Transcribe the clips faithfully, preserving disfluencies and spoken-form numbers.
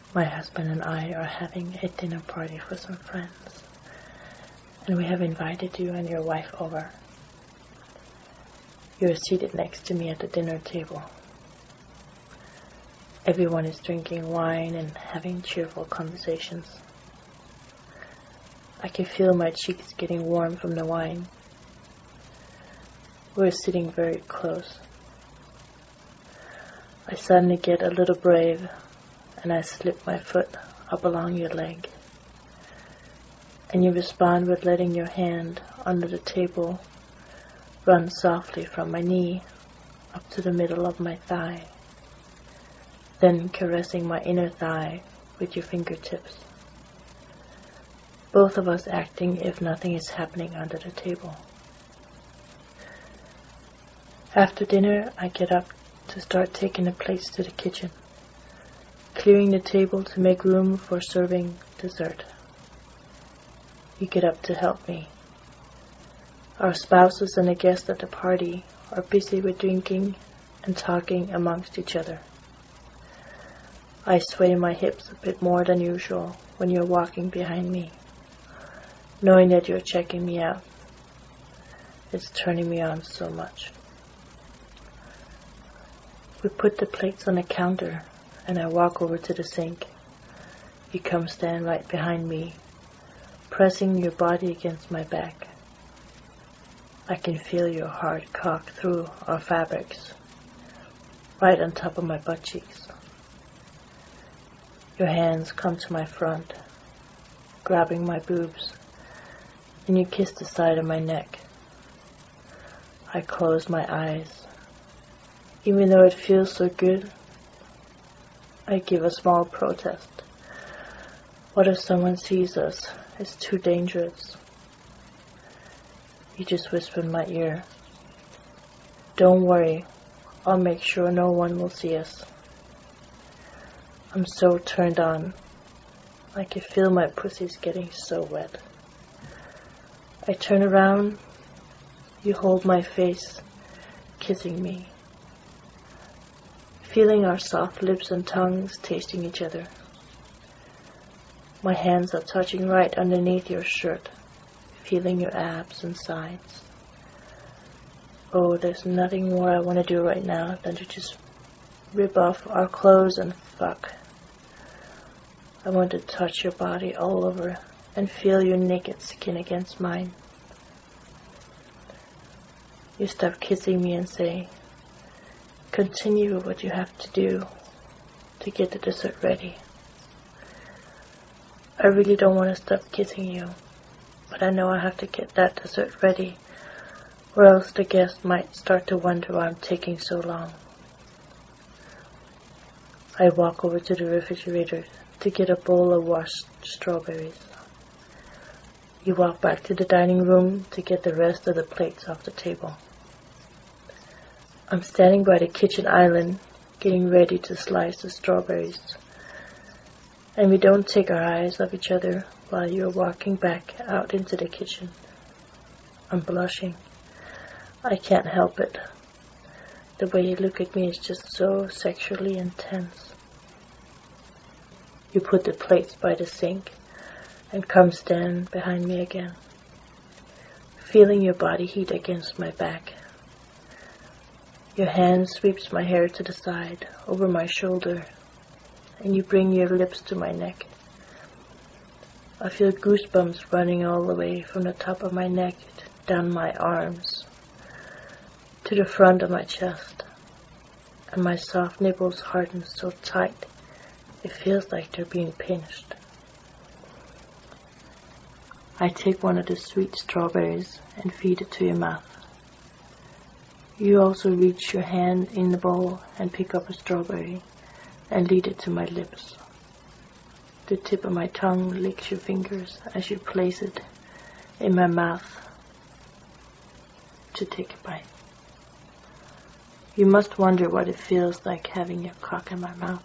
My husband and I are having a dinner party for some friends, and we have invited you and your wife over. You are seated next to me at the dinner table. Everyone is drinking wine and having cheerful conversations. I can feel my cheeks getting warm from the wine. We're sitting very close. I suddenly get a little brave, and I slip my foot up along your leg. And you respond with letting your hand under the table run softly from my knee up to the middle of my thigh, then caressing my inner thigh with your fingertips. Both of us acting if nothing is happening under the table. After dinner, I get up to start taking the plates to the kitchen, clearing the table to make room for serving dessert. You get up to help me. Our spouses and the guests at the party are busy with drinking and talking amongst each other. I sway my hips a bit more than usual when you're walking behind me, knowing that you're checking me out. It's turning me on so much. We put the plates on the counter, and I walk over to the sink. You come stand right behind me, pressing your body against my back. I can feel your hard cock through our fabrics, right on top of my butt cheeks. Your hands come to my front, grabbing my boobs, and you kiss the side of my neck. I close my eyes. Even though it feels so good, I give a small protest. What if someone sees us? It's too dangerous. You just whisper in my ear, "Don't worry, I'll make sure no one will see us." I'm so turned on. I can feel my pussy's getting so wet. I turn around. You hold my face, kissing me, feeling our soft lips and tongues tasting each other. My hands are touching right underneath your shirt, feeling your abs and sides. Oh, there's nothing more I want to do right now than to just rip off our clothes and fuck. I want to touch your body all over and feel your naked skin against mine. You stop kissing me and say, "Continue what you have to do to get the dessert ready." I really don't want to stop kissing you, but I know I have to get that dessert ready, or else the guests might start to wonder why I'm taking so long. I walk over to the refrigerator to get a bowl of washed strawberries. You walk back to the dining room to get the rest of the plates off the table. I'm standing by the kitchen island, getting ready to slice the strawberries, and we don't take our eyes off each other while you're walking back out into the kitchen. I'm blushing. I can't help it. The way you look at me is just so sexually intense. You put the plates by the sink and come stand behind me again, feeling your body heat against my back. Your hand sweeps my hair to the side, over my shoulder, and you bring your lips to my neck. I feel goosebumps running all the way from the top of my neck down my arms to the front of my chest, and my soft nipples harden so tight it feels like they're being pinched. I take one of the sweet strawberries and feed it to your mouth. You also reach your hand in the bowl and pick up a strawberry and lead it to my lips. The tip of my tongue licks your fingers as you place it in my mouth to take a bite. You must wonder what it feels like having your cock in my mouth.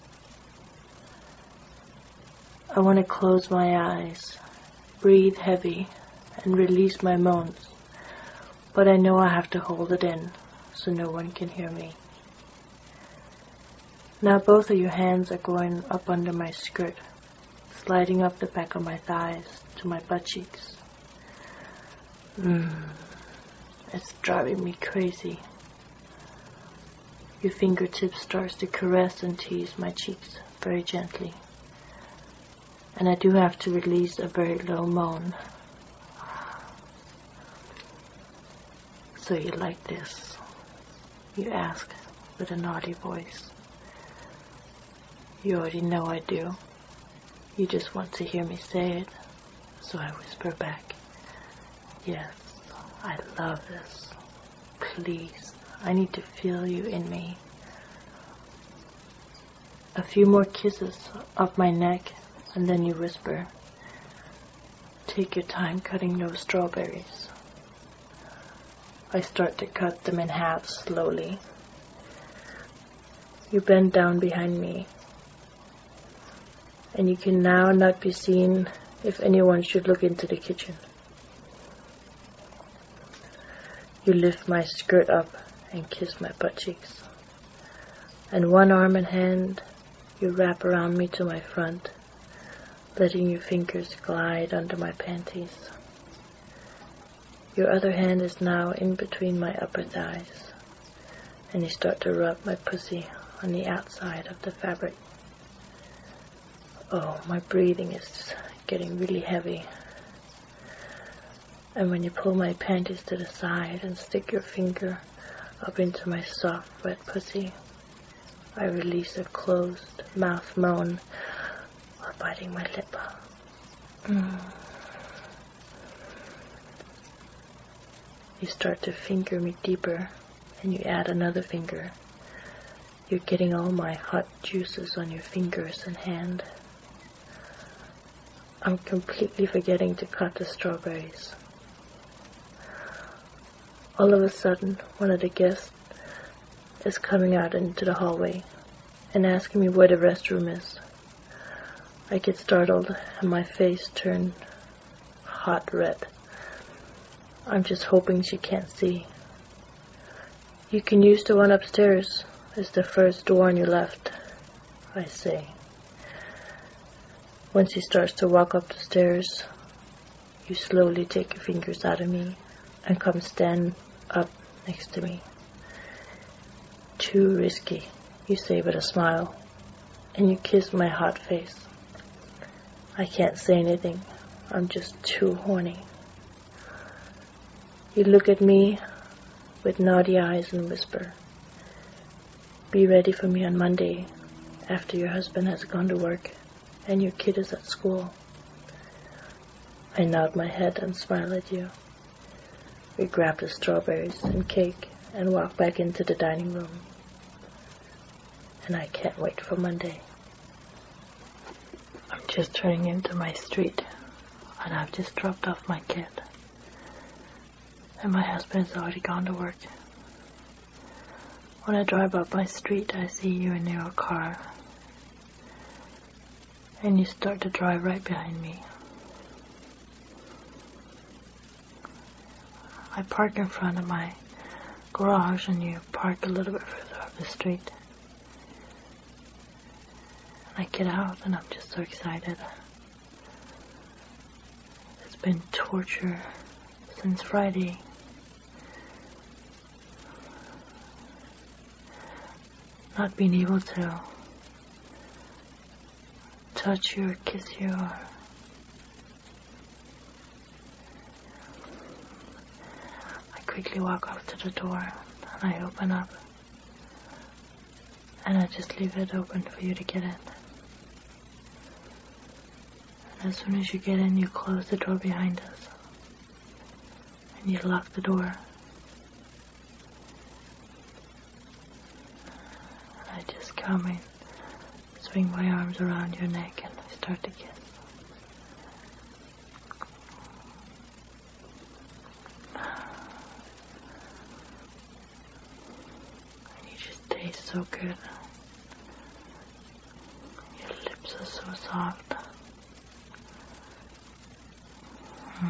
I want to close my eyes, breathe heavy, and release my moans, but I know I have to hold it in so no one can hear me. Now both of your hands are going up under my skirt, sliding up the back of my thighs to my butt cheeks. Mmm, it's driving me crazy. Your fingertips starts to caress and tease my cheeks very gently. And I do have to release a very low moan. So you like this? You ask with a naughty voice. You already know I do. You just want to hear me say it, so I whisper back, yes, I love this. Please, I need to feel you in me. A few more kisses up my neck, and then you whisper, take your time cutting those strawberries. I start to cut them in half slowly. You bend down behind me, and you can now not be seen if anyone should look into the kitchen. You lift my skirt up and kiss my butt cheeks. And one arm and hand, you wrap around me to my front, letting your fingers glide under my panties. Your other hand is now in between my upper thighs, and you start to rub my pussy on the outside of the fabric. Oh, my breathing is getting really heavy. And when you pull my panties to the side and stick your finger up into my soft, wet pussy, I release a closed mouth moan while biting my lip. Mm. You start to finger me deeper, and you add another finger. You're getting all my hot juices on your fingers and hand. I'm completely forgetting to cut the strawberries. All of a sudden, one of the guests is coming out into the hallway and asking me where the restroom is. I get startled and my face turns hot red. I'm just hoping she can't see. You can use the one upstairs. It's the first door on your left, I say. When she starts to walk up the stairs, you slowly take your fingers out of me and come stand up next to me. Too risky, you say with a smile, and you kiss my hot face. I can't say anything. I'm just too horny. You look at me with naughty eyes and whisper, be ready for me on Monday after your husband has gone to work and your kid is at school. I nod my head and smile at you. We grab the strawberries and cake and walk back into the dining room. And I can't wait for Monday. I'm just turning into my street, and I've just dropped off my kid. And my husband's already gone to work. When I drive up my street, I see you in your car. And you start to drive right behind me. I park in front of my garage, and you park a little bit further up the street. And I get out, and I'm just so excited. It's been torture since Friday. Not being able to touch you or kiss you or I quickly walk up to the door and I open up and I just leave it open for you to get in. And as soon as you get in, you close the door behind us and you lock the door. And I just come in, swing my arms around your neck, and I start to kiss. And you just taste so good. Your lips are so soft. Hmm.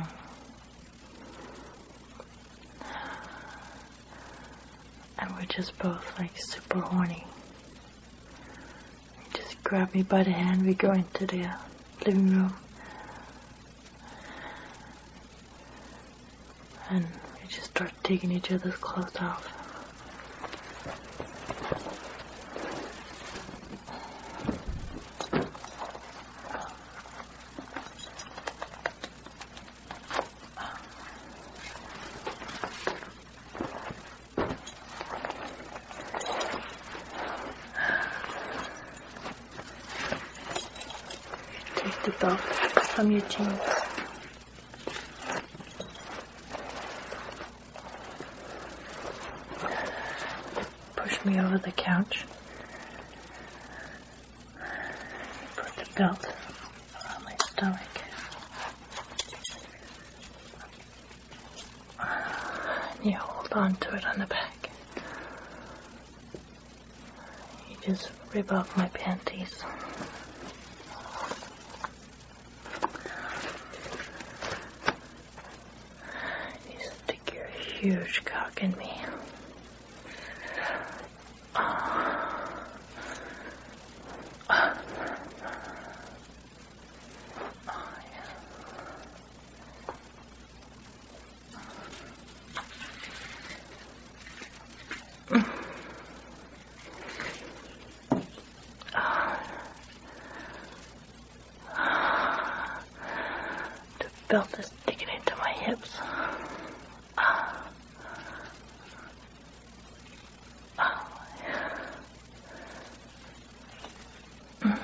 And we're just both like super horny. grab me by the hand. We go into the uh, living room. And we just start taking each other's clothes off. Take the belt from your jeans. Push me over the couch. Put the belt on my stomach. And you hold on to it on the back. You just rip off my panties. You stick your huge cock in me. The belt is digging into my hips. Ah. Oh. Mm.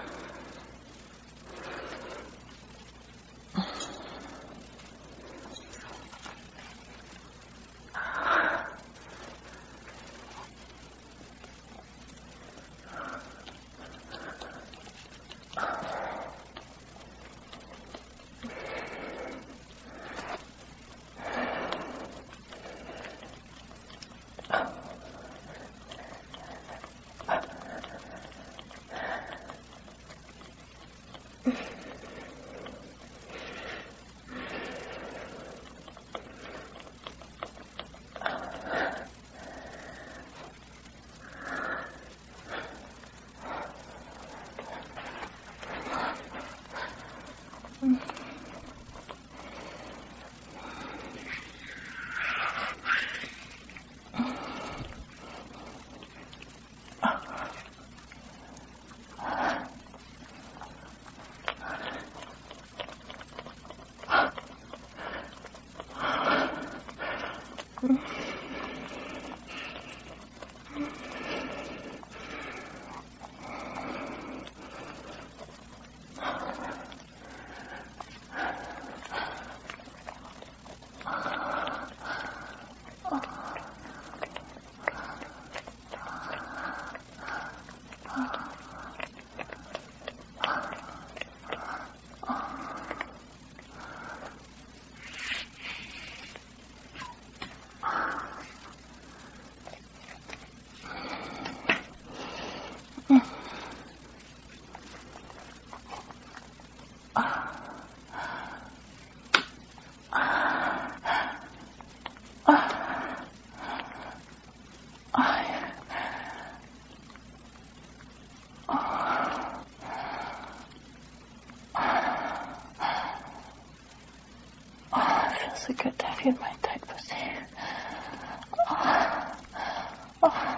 So good to have you in my tight pussy. Oh. Oh.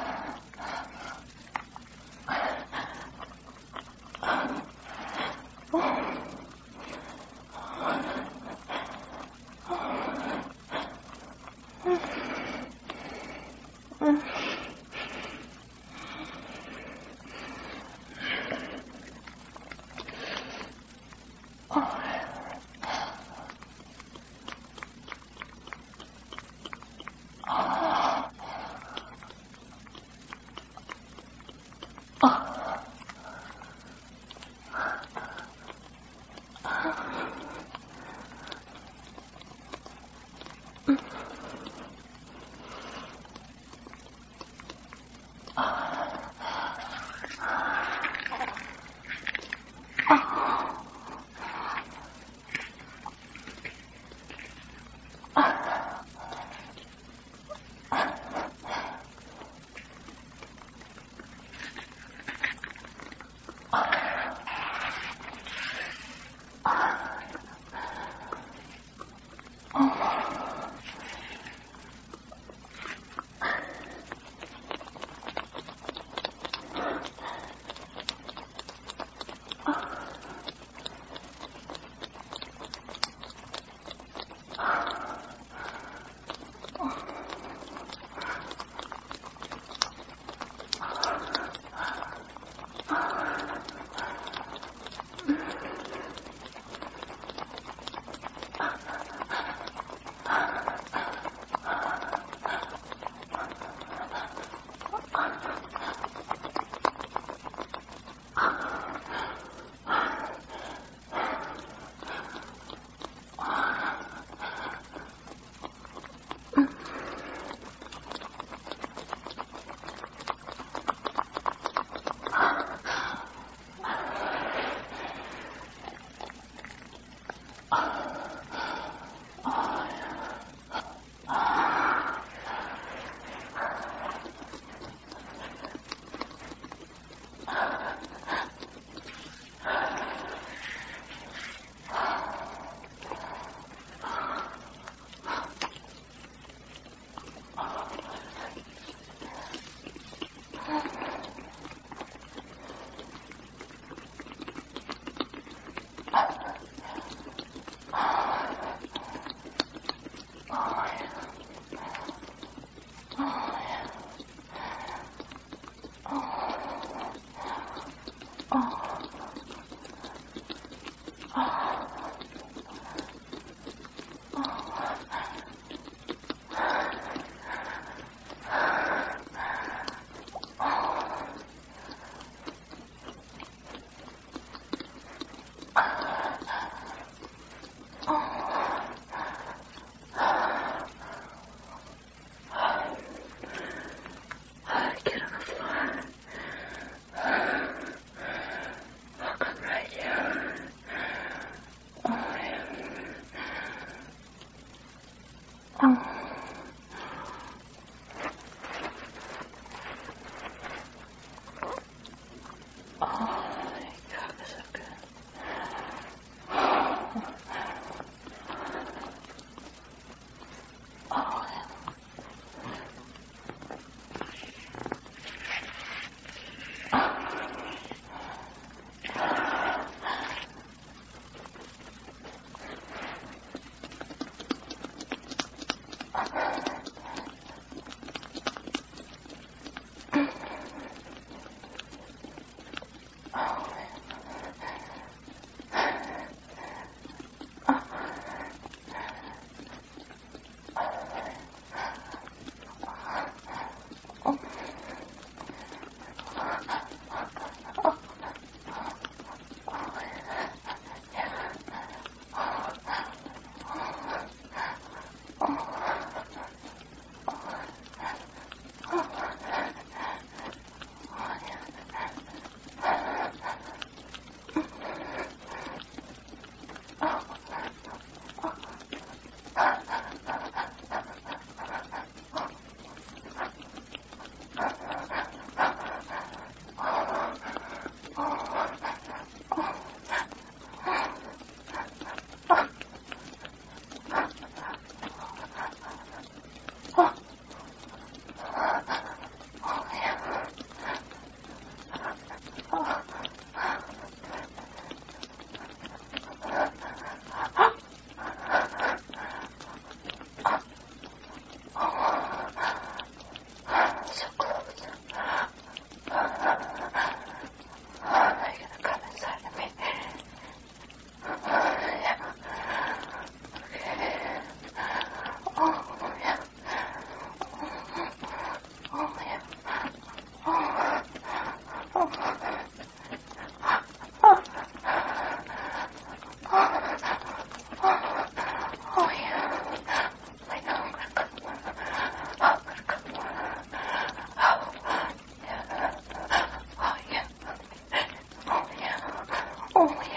Oh,